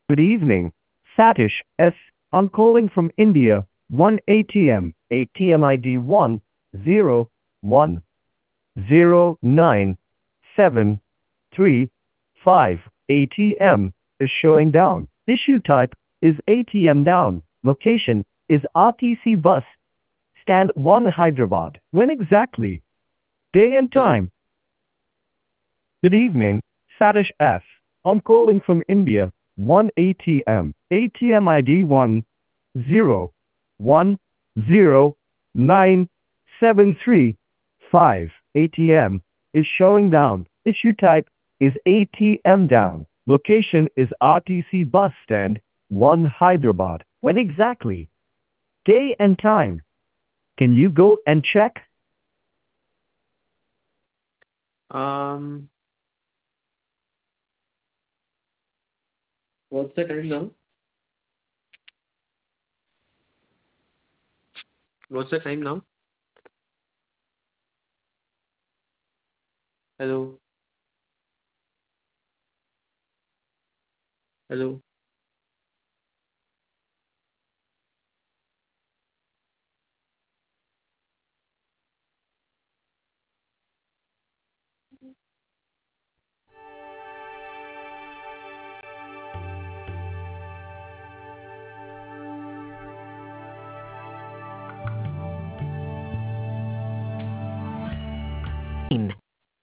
Good evening. Satish S. I'm calling from India. 1 ATM. ATM ID 1010973. ATM is showing down. Issue type is ATM down. Location is RTC bus. Stand 1 Hyderabad. When exactly? Day and time. Good evening, Satish S. I'm calling from India. 1 ATM. ATM ID 1010973. ATM is showing down. Issue type is ATM down. Location is RTC bus stand 1 Hyderabad. When exactly? Day and time. Can you go and check? Um, what's the time now? What's the time now? Hello, hello.